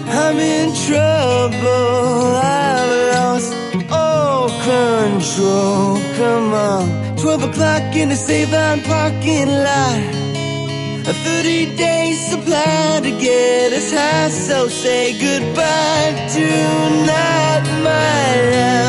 I'm in trouble, I've lost all control. Come on, 12 o'clock in the Save-On parking lot. A 30-day supply to get us high, so say goodbye tonight, my love.